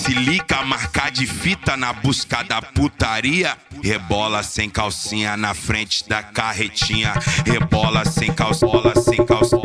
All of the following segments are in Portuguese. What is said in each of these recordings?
silica, marca de fita na busca da putaria. Rebola sem calcinha na frente da carretinha. Rebola sem calcinha, bola sem calcinha,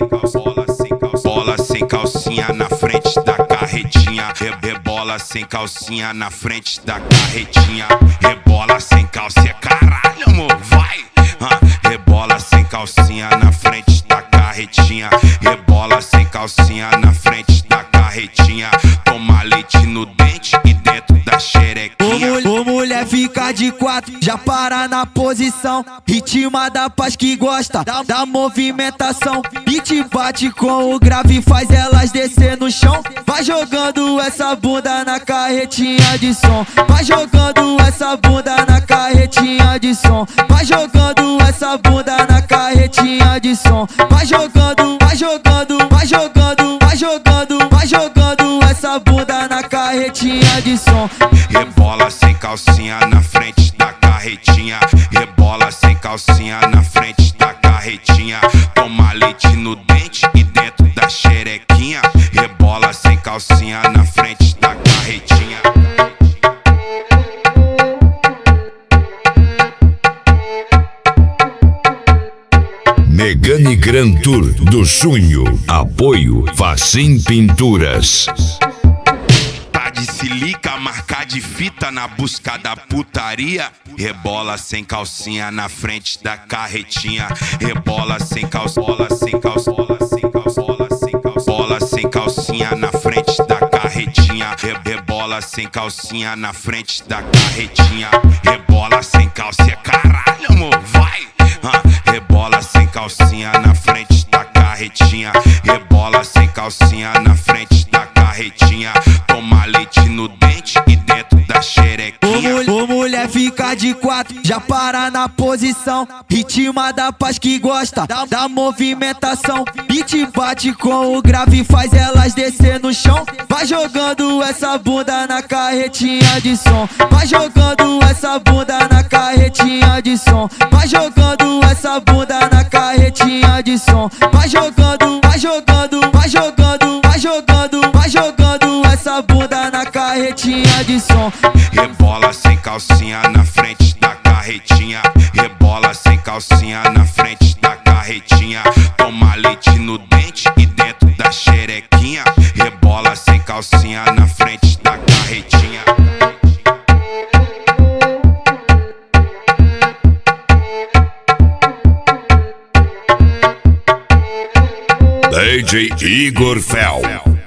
bola sem calcinha na frente da carretinha. Rebola sem calcinha na frente da carretinha. Rebola sem calcinha, caralho, amor, vai. Rebola sem calcinha na frente da carretinha. Rebola sem calcinha na frente da carretinha. Toma leite no dente e dentro da xerequinha. Ô mulher fica de quatro, já para na posição. Ritma da paz que gosta da movimentação. E te bate com o grave, faz elas descer no chão. Vai jogando essa bunda na carretinha de som. Vai jogando essa bunda na carretinha de som. Vai jogando essa bunda na carretinha de som. Vai jogando, vai jogando, vai jogando, vai jogando, vai jogando essa bunda na carretinha de som. Rebola sem calcinha na frente da carretinha. Rebola sem calcinha na frente da carretinha. Toma leite no dente e dentro da xerequinha. Rebola sem calcinha na frente da carretinha. Megane Grand Tour do Junho. Apoio Facim Pinturas. Tá de silica, marca de fita na busca da putaria. Rebola sem calcinha na frente da carretinha. Rebola sem calcinha, bola sem calcinha, bola sem calcinha na frente da carretinha. Rebola sem calcinha na frente da carretinha. Rebola sem calcinha, caralho, amor, vai. Rebola sem calcinha na frente da carretinha. Rebola sem calcinha na frente da carretinha. Toma leite no dente e dentro da xerequinha. Ô mulher fica de quatro, já para na posição. Ritma da paz que gosta da movimentação. E te bate com o grave, faz elas descer no chão. Vai jogando essa bunda na carretinha de som. Vai jogando essa bunda na carretinha de som. Vai jogando essa bunda na carretinha de som. Vai jogando, vai jogando, vai jogando, vai jogando, vai jogando essa bunda na carretinha de som. Rebola sem calcinha na frente da carretinha. Rebola sem calcinha na frente da carretinha. Toma leite no dente e dentro da xerequinha. Rebola sem calcinha na frente da carretinha. DJ Igor Fel.